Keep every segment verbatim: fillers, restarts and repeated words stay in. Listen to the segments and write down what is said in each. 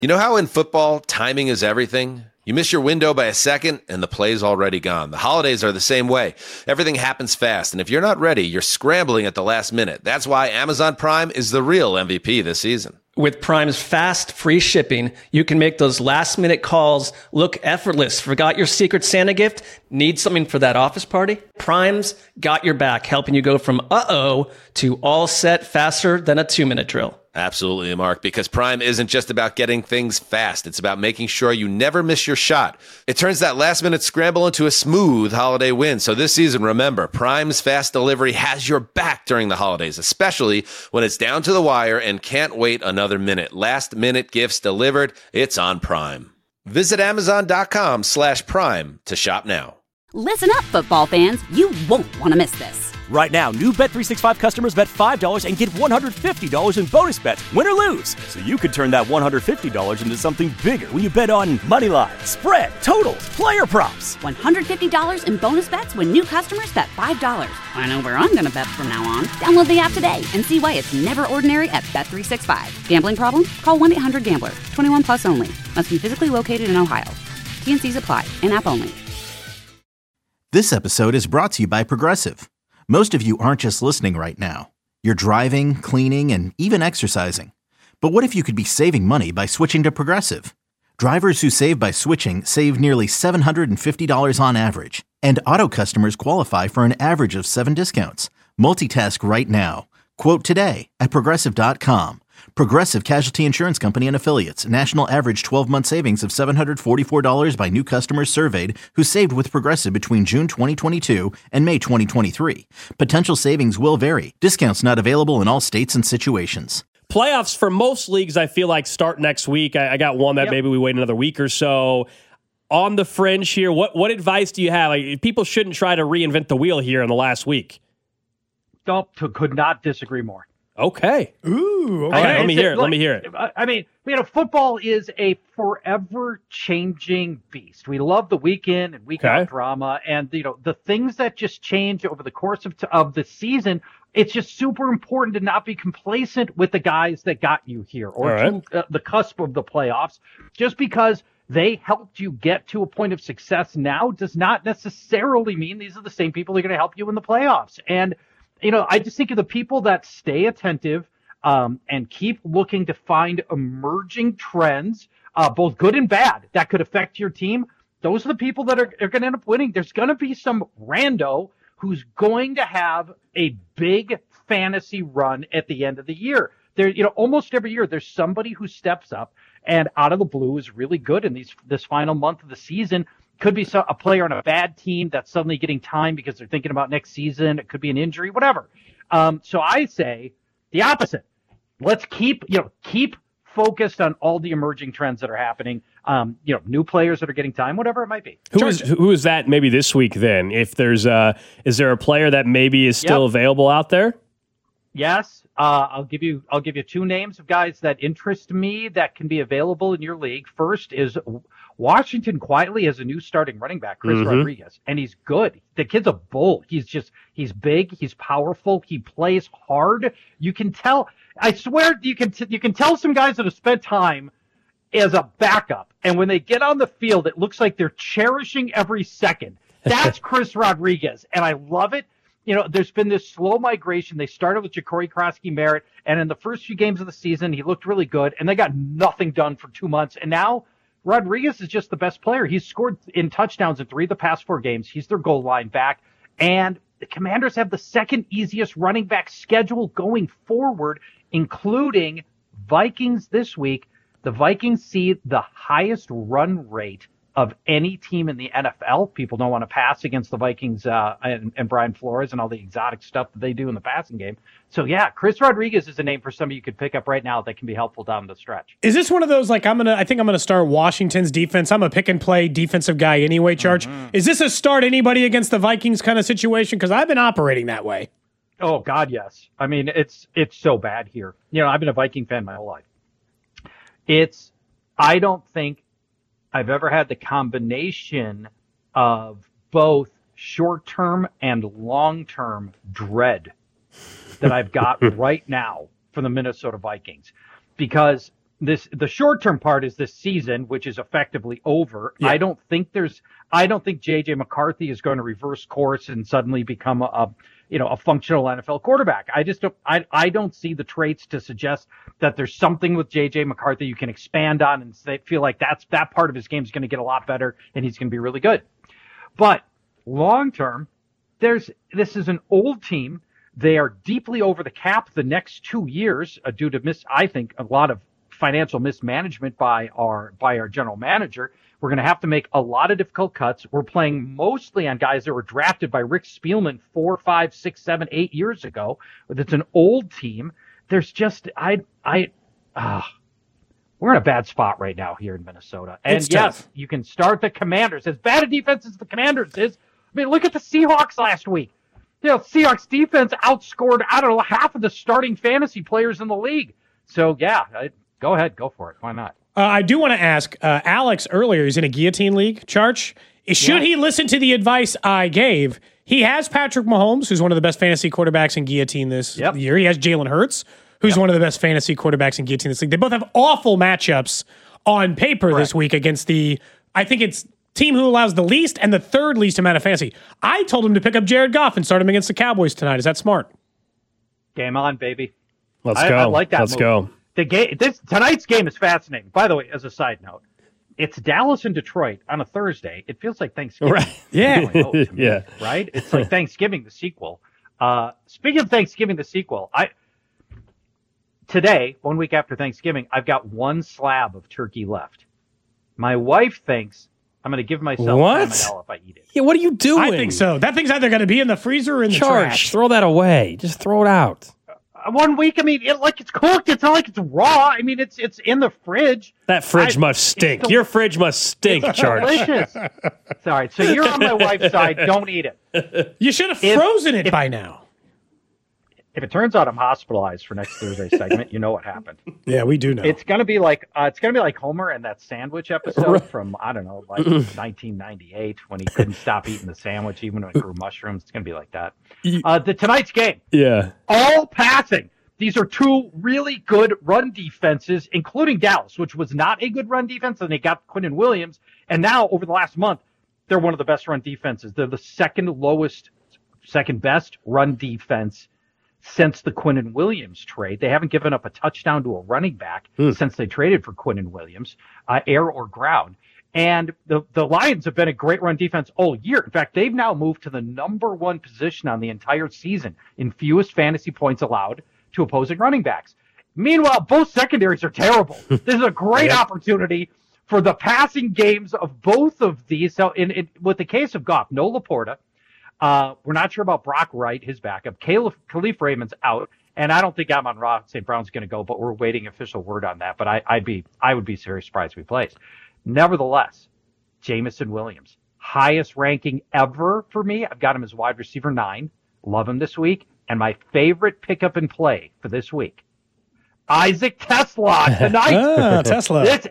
You know how in football, timing is everything? You miss your window by a second, and the play's already gone. The holidays are the same way. Everything happens fast, and if you're not ready, you're scrambling at the last minute. That's why Amazon Prime is the real M V P this season. With Prime's fast, free shipping, you can make those last-minute calls look effortless. Forgot your Secret Santa gift? Need something for that office party? Prime's got your back, helping you go from uh-oh to all set faster than a two-minute drill. Absolutely, Mark, because Prime isn't just about getting things fast. It's about making sure you never miss your shot. It turns that last-minute scramble into a smooth holiday win. So this season, remember, Prime's fast delivery has your back during the holidays, especially when it's down to the wire and can't wait another minute. Last-minute gifts delivered. It's on Prime. Visit Amazon.com slash Prime to shop now. Listen up, football fans. You won't want to miss this. Right now, new Bet three sixty-five customers bet five dollars and get one hundred fifty dollars in bonus bets, win or lose. So you could turn that one hundred fifty dollars into something bigger when you bet on money line, spread, totals, player props. one hundred fifty dollars in bonus bets when new customers bet five dollars. I know where I'm going to bet from now on. Download the app today and see why it's never ordinary at Bet three sixty-five. Gambling problem? Call one eight hundred gambler. twenty-one plus only. Must be physically located in Ohio. T and C's apply. In-app only. This episode is brought to you by Progressive. Most of you aren't just listening right now. You're driving, cleaning, and even exercising. But what if you could be saving money by switching to Progressive? Drivers who save by switching save nearly seven hundred fifty dollars on average. And auto customers qualify for an average of seven discounts. Multitask right now. Quote today at Progressive dot com. Progressive Casualty Insurance Company and Affiliates. National average twelve-month savings of seven hundred forty-four dollars by new customers surveyed who saved with Progressive between June twenty twenty-two and May twenty twenty-three. Potential savings will vary. Discounts not available in all states and situations. Playoffs for most leagues, I feel like, start next week. I, I got one that yep. maybe we wait another week or so. On the fringe here, what, what advice do you have? Like, people shouldn't try to reinvent the wheel here in the last week. Oh, could not disagree more. Okay. Ooh. Okay. Right, let me hear it. Like, let me hear it. I mean, you know, football is a forever changing beast. We love the week in and week out okay. drama, and you know the things that just change over the course of t- of the season. It's just super important to not be complacent with the guys that got you here or right. to uh, the cusp of the playoffs. Just because they helped you get to a point of success now does not necessarily mean these are the same people who are going to help you in the playoffs. And you know, I just think of the people that stay attentive um, and keep looking to find emerging trends, uh, both good and bad, that could affect your team. Those are the people that are, are going to end up winning. There's going to be some rando who's going to have a big fantasy run at the end of the year. There, you know, almost every year there's somebody who steps up and out of the blue is really good in these this final month of the season. Could be a player on a bad team that's suddenly getting time because they're thinking about next season. It could be an injury, whatever. Um, so I say the opposite. Let's keep, you know, keep focused on all the emerging trends that are happening. Um, you know, new players that are getting time, whatever it might be. Who is who is that? Maybe this week then. If there's a, is there a player that maybe is still yep. available out there? Yes. Uh, I'll give you, I'll give you two names of guys that interest me that can be available in your league. First is Washington quietly has a new starting running back, Chris mm-hmm. Rodriguez, and he's good. The kid's a bull. He's just, he's big. He's powerful. He plays hard. You can tell, I swear you can, t- you can tell some guys that have spent time as a backup. And when they get on the field, it looks like they're cherishing every second. That's Chris Rodriguez. And I love it. You know, there's been this slow migration. They started with Ja'Cory Krosky-Merritt, and in the first few games of the season, he looked really good, and they got nothing done for two months. And now Rodriguez is just the best player. He's scored in touchdowns in three of the past four games. He's their goal line back. And the Commanders have the second easiest running back schedule going forward, including Vikings this week. The Vikings see the highest run rate of any team in the N F L. People don't want to pass against the Vikings uh, and, and Brian Flores and all the exotic stuff that they do in the passing game. So, yeah, Chris Rodriguez is a name for somebody you could pick up right now that can be helpful down the stretch. Is this one of those, like, I'm going to, I think I'm going to start Washington's defense. I'm a pick and play defensive guy anyway, Charge. Mm-hmm. Is this a start anybody against the Vikings kind of situation? Because I've been operating that way. Oh, God, yes. I mean, it's it's so bad here. You know, I've been a Viking fan my whole life. It's, I don't think I've ever had the combination of both short-term and long-term dread that I've got right now for the Minnesota Vikings. Because this the short-term part is this season, which is effectively over. Yeah. I don't think there's I don't think J J McCarthy is going to reverse course and suddenly become a, a you know a functional N F L quarterback. I just don't I I don't see the traits to suggest that there's something with J J McCarthy you can expand on and say, feel like that's that part of his game is going to get a lot better and he's going to be really good. But long term, there's this is an old team. They are deeply over the cap the next two years uh, due to miss I think a lot of financial mismanagement by our by our general manager. We're going to have to make a lot of difficult cuts. We're playing mostly on guys that were drafted by Rick Spielman four, five, six, seven, eight years ago. It's an old team. There's just I I ah, we're in a bad spot right now here in Minnesota. And it's yes, tough. you can start the Commanders. As bad a defense as the Commanders is, I mean, look at the Seahawks last week. You know, Seahawks defense outscored I don't know half of the starting fantasy players in the league. So yeah, I, go ahead, go for it. Why not? Uh, I do want to ask uh, Alex earlier. He's in a guillotine league. Charge. Should yeah. he listen to the advice I gave? He has Patrick Mahomes, who's one of the best fantasy quarterbacks in guillotine this yep. year. He has Jalen Hurts, who's yep. one of the best fantasy quarterbacks in guillotine this league. They both have awful matchups on paper right. this week against the. I think it's team who allows the least and the third least amount of fantasy. I told him to pick up Jared Goff and start him against the Cowboys tonight. Is that smart? Game on, baby. Let's I, go. I like that. Let's move. go. The game, this tonight's game is fascinating. By the way, as a side note, it's Dallas and Detroit on a Thursday. It feels like Thanksgiving. Right. Yeah. Me, yeah. Right. It's like Thanksgiving, the sequel. Uh, speaking of Thanksgiving, the sequel, I today, one week after Thanksgiving, I've got one slab of turkey left. My wife thinks I'm going to give myself what? salmonella if I eat it. Yeah. What are you doing? I think so. That thing's either going to be in the freezer or in the Charge. trash. Throw that away. Just throw it out. One week, I mean, it, like it's cooked. It's not like it's raw. I mean, it's it's in the fridge. That fridge I, must stink. Your fridge must stink, Charge. Delicious. Sorry. So you're on my wife's side. Don't eat it. You should have if, frozen it if, by now. If it turns out I'm hospitalized for next Thursday segment, you know what happened. Yeah, we do know. It's gonna be like uh, it's gonna be like Homer and that sandwich episode from I don't know, like nineteen ninety-eight when he couldn't stop eating the sandwich even when it grew mushrooms. It's gonna be like that. Uh, the tonight's game, yeah, all passing. These are two really good run defenses, including Dallas, which was not a good run defense, and they got Quinnen Williams. And now over the last month, they're one of the best run defenses. They're the second lowest, second best run defense since the Quinnen Williams trade. They haven't given up a touchdown to a running back mm. since they traded for Quinnen Williams, uh, air or ground. And the, the Lions have been a great run defense all year. In fact, they've now moved to the number one position on the entire season in fewest fantasy points allowed to opposing running backs. Meanwhile, both secondaries are terrible. This is a great yep. opportunity for the passing games of both of these. So in, in with the case of Goff, no Laporta. Uh, we're not sure about Brock Wright, his backup. Caleb, Khalif Raymond's out, and I don't think Amon-Ra Saint Brown's going to go, but we're waiting official word on that. But I, I'd be, I would be very surprised if he plays. Nevertheless, Jameson Williams, highest ranking ever for me. I've got him as wide receiver nine. Love him this week. And my favorite pickup and play for this week, Isaac Tesla tonight. ah, Tesla. This,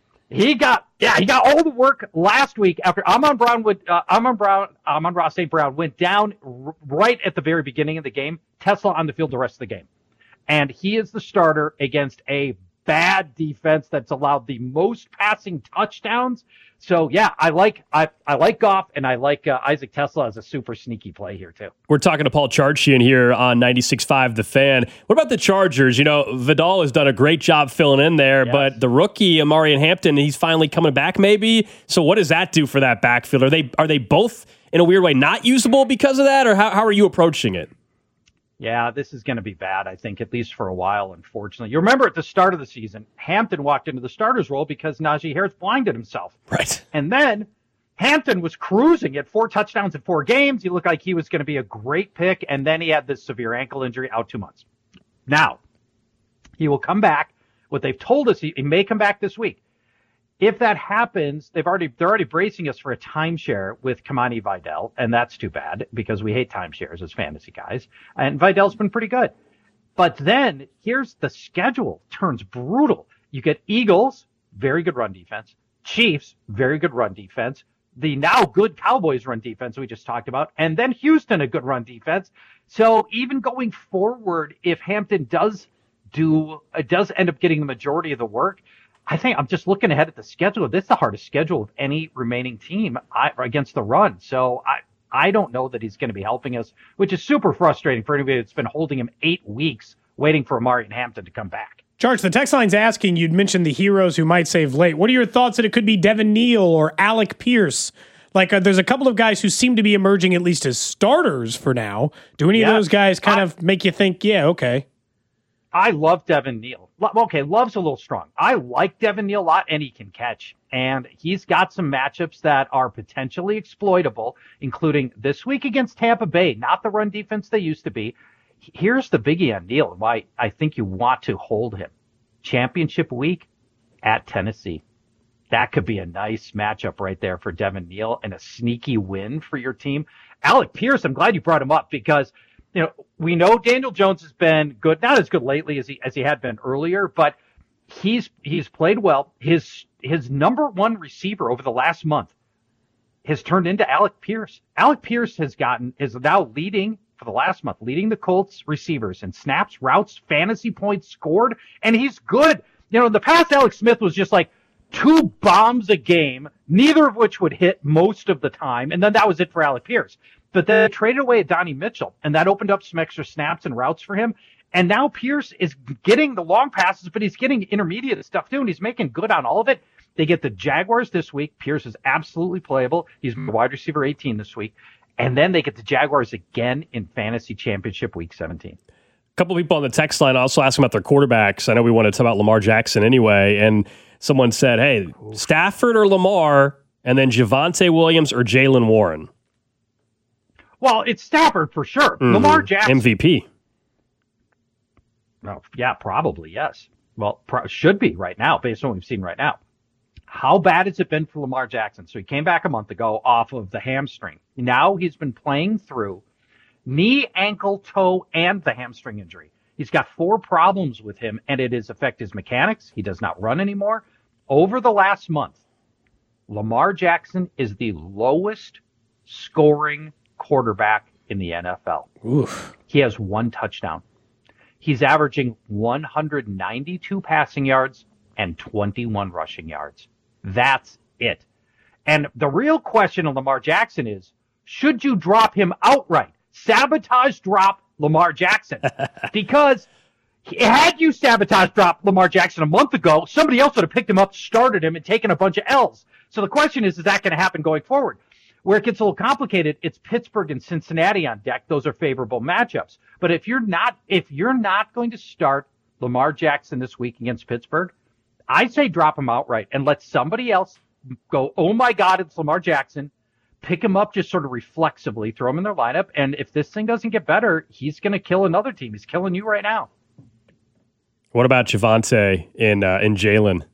he got, yeah, he got all the work last week after Amon Brown would, uh, Amon Brown, Amon-Ra Saint Brown went down r- right at the very beginning of the game. Tesla on the field the rest of the game, and he is the starter against a bad defense that's allowed the most passing touchdowns. So yeah, I like I I like Goff, and I like uh, Isaac Tesla as a super sneaky play here too. We're talking to Paul Charchian here on ninety-six point five The Fan. What about the Chargers? You know, Vidal has done a great job filling in there, yes. but the rookie Amari Hampton, he's finally coming back maybe. So what does that do for that backfield? Are they are they both in a weird way not usable because of that, or how how are you approaching it? Yeah, this is going to be bad, I think, at least for a while, unfortunately. You remember at the start of the season, Hampton walked into the starter's role because Najee Harris blinded himself. Right. And then Hampton was cruising at four touchdowns in four games. He looked like he was going to be a great pick, and then he had this severe ankle injury out two months. Now, he will come back. What they've told us, he, he may come back this week. If that happens, they've already they're already bracing us for a timeshare with Kamani Vidal, and that's too bad because we hate timeshares as fantasy guys. And Vidal's been pretty good. But then here's the schedule turns brutal. You get Eagles, very good run defense. Chiefs, very good run defense. The now good Cowboys run defense we just talked about. And then Houston, a good run defense. So even going forward, if Hampton does do, it does end up getting the majority of the work. I think I'm just looking ahead at the schedule. This is the hardest schedule of any remaining team I, against the run. So I, I don't know that he's going to be helping us, which is super frustrating for anybody that's been holding him eight weeks waiting for Amari and Hampton to come back. George, the text line's asking, you'd mentioned the heroes who might save late. What are your thoughts that it could be Devin Neal or Alec Pierce? Like, uh, there's a couple of guys who seem to be emerging at least as starters for now. Do any yeah. of those guys kind I, of make you think, yeah, okay? I love Devin Neal. Okay, love's a little strong. I like Devin Neal a lot, and he can catch. And he's got some matchups that are potentially exploitable, including this week against Tampa Bay, not the run defense they used to be. Here's the biggie on Neal and why I think you want to hold him. Championship week at Tennessee. That could be a nice matchup right there for Devin Neal and a sneaky win for your team. Alec Pierce, I'm glad you brought him up because – you know, we know Daniel Jones has been good, not as good lately as he as he had been earlier, but he's he's played well. His his number one receiver over the last month has turned into Alec Pierce. Alec Pierce has gotten is now leading for the last month, leading the Colts receivers in snaps, routes, fantasy points scored, and he's good. You know, in the past, Alex Smith was just like two bombs a game, neither of which would hit most of the time, and then that was it for Alec Pierce. But then they traded away at Donnie Mitchell, and that opened up some extra snaps and routes for him. And now Pierce is getting the long passes, but he's getting intermediate stuff too, and he's making good on all of it. They get the Jaguars this week. Pierce is absolutely playable. He's wide receiver eighteen this week. And then they get the Jaguars again in Fantasy Championship Week seventeen. A couple people on the text line also asking about their quarterbacks. I know we want to talk about Lamar Jackson anyway, and someone said, hey, Stafford or Lamar, and then Javonte Williams or Jaylen Warren? Well, it's Stafford for sure. Mm-hmm. Lamar Jackson. M V P. Oh, yeah, probably, yes. Well, pro- should be right now, based on what we've seen right now. How bad has it been for Lamar Jackson? So he came back a month ago off of the hamstring. Now he's been playing through knee, ankle, toe, and the hamstring injury. He's got four problems with him, and it has affected his mechanics. He does not run anymore. Over the last month, Lamar Jackson is the lowest scoring quarterback in the N F L. Oof. He has one touchdown. He's averaging one hundred ninety-two passing yards and twenty-one rushing yards. That's it. And the real question on Lamar Jackson is, should you drop him outright? Sabotage drop Lamar Jackson. Because had you sabotage drop Lamar Jackson a month ago, somebody else would have picked him up, started him, and taken a bunch of L's. So the question is, is that going to happen going forward? Where it gets a little complicated, it's Pittsburgh and Cincinnati on deck. Those are favorable matchups. But if you're not, if you're not going to start Lamar Jackson this week against Pittsburgh, I say drop him outright and let somebody else go, oh my God, it's Lamar Jackson. Pick him up just sort of reflexively, throw him in their lineup. And if this thing doesn't get better, he's going to kill another team. He's killing you right now. What about Javonte in, uh, in Jaylen?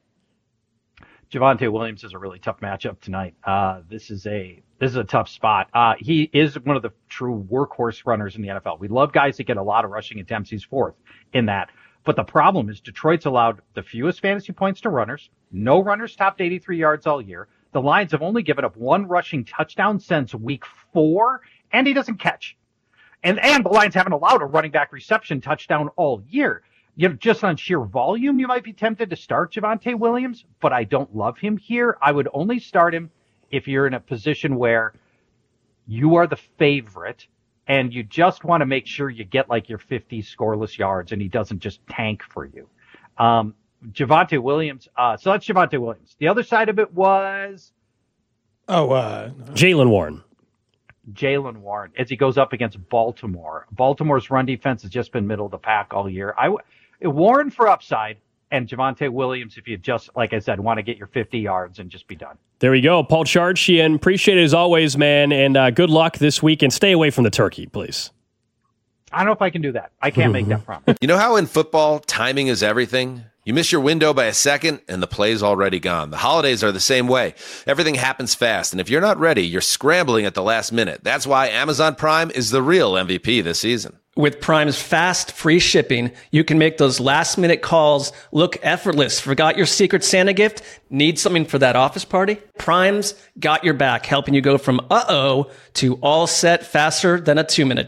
Javonte Williams is a really tough matchup tonight. Uh, this is a this is a tough spot. Uh, he is one of the true workhorse runners in the N F L. We love guys that get a lot of rushing attempts. He's fourth in that. But the problem is Detroit's allowed the fewest fantasy points to runners. No runners topped eighty-three yards all year. The Lions have only given up one rushing touchdown since week four, and he doesn't catch. And and the Lions haven't allowed a running back reception touchdown all year. You know, just on sheer volume, you might be tempted to start Javonte Williams, but I don't love him here. I would only start him if you're in a position where you are the favorite and you just want to make sure you get like your fifty scoreless yards and he doesn't just tank for you. Um, Javonte Williams. Uh, so that's Javonte Williams. The other side of it was... Oh, uh, Jaylen Warren. Jaylen Warren, as he goes up against Baltimore. Baltimore's run defense has just been middle of the pack all year. I, Warren for upside, and Javonte Williams if you just, like I said, want to get your fifty yards and just be done. There we go. Paul Charchian, appreciate it as always, man, and uh, good luck this week, and stay away from the turkey, please. I don't know if I can do that. I can't make that promise. You know how in football, timing is everything? You miss your window by a second, and the play's already gone. The holidays are the same way. Everything happens fast, and if you're not ready, you're scrambling at the last minute. That's why Amazon Prime is the real M V P this season. With Prime's fast, free shipping, you can make those last-minute calls look effortless. Forgot your Secret Santa gift? Need something for that office party? Prime's got your back, helping you go from uh-oh to all set faster than a two-minute drill.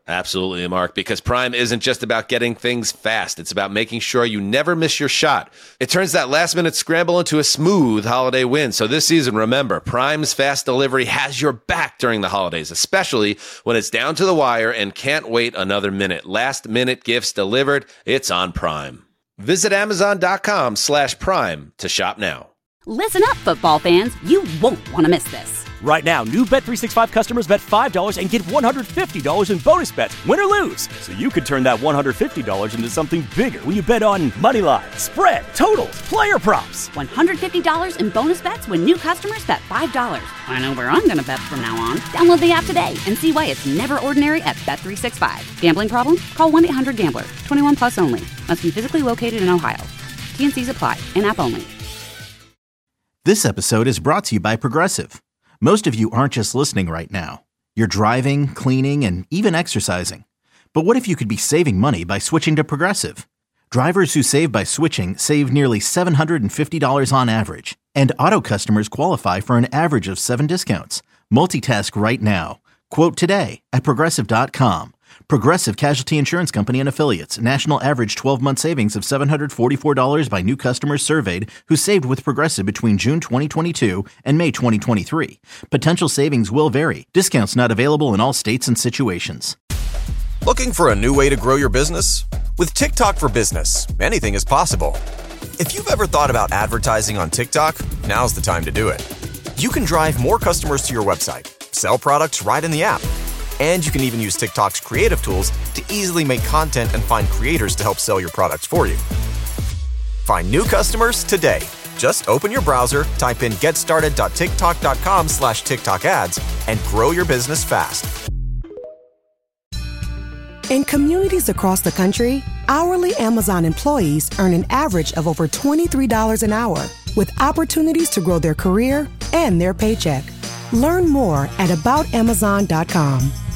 Absolutely, Mark, because Prime isn't just about getting things fast. It's about making sure you never miss your shot. It turns that last-minute scramble into a smooth holiday win. So this season, remember, Prime's fast delivery has your back during the holidays, especially when it's down to the wire and can't wait another minute. Last-minute gifts delivered, it's on Prime. Visit Amazon.com slash Prime to shop now. Listen up, football fans. You won't want to miss this. Right now, new Bet three sixty-five customers bet five dollars and get one hundred fifty dollars in bonus bets, win or lose. So you could turn that one hundred fifty dollars into something bigger when you bet on money line, spread, totals, player props. one hundred fifty dollars in bonus bets when new customers bet five dollars. I know where I'm going to bet from now on. Download the app today and see why it's never ordinary at Bet three sixty-five. Gambling problem? Call one eight hundred gambler. twenty-one plus only. Must be physically located in Ohio. T N Cs apply. In-app only. This episode is brought to you by Progressive. Most of you aren't just listening right now. You're driving, cleaning, and even exercising. But what if you could be saving money by switching to Progressive? Drivers who save by switching save nearly seven hundred fifty dollars on average. And auto customers qualify for an average of seven discounts. Multitask right now. Quote today at Progressive dot com. Progressive Casualty Insurance Company and Affiliates. National average twelve-month savings of seven hundred forty-four dollars by new customers surveyed who saved with Progressive between June twenty twenty-two and May twenty twenty-three. Potential savings will vary. Discounts not available in all states and situations. Looking for a new way to grow your business? With TikTok for Business, anything is possible. If you've ever thought about advertising on TikTok, now's the time to do it. You can drive more customers to your website, sell products right in the app, and you can even use TikTok's creative tools to easily make content and find creators to help sell your products for you. Find new customers today. Just open your browser, type in getstarted.tiktok.com slash TikTok ads, and grow your business fast. In communities across the country, hourly Amazon employees earn an average of over twenty-three dollars an hour, with opportunities to grow their career and their paycheck. Learn more at about amazon dot com.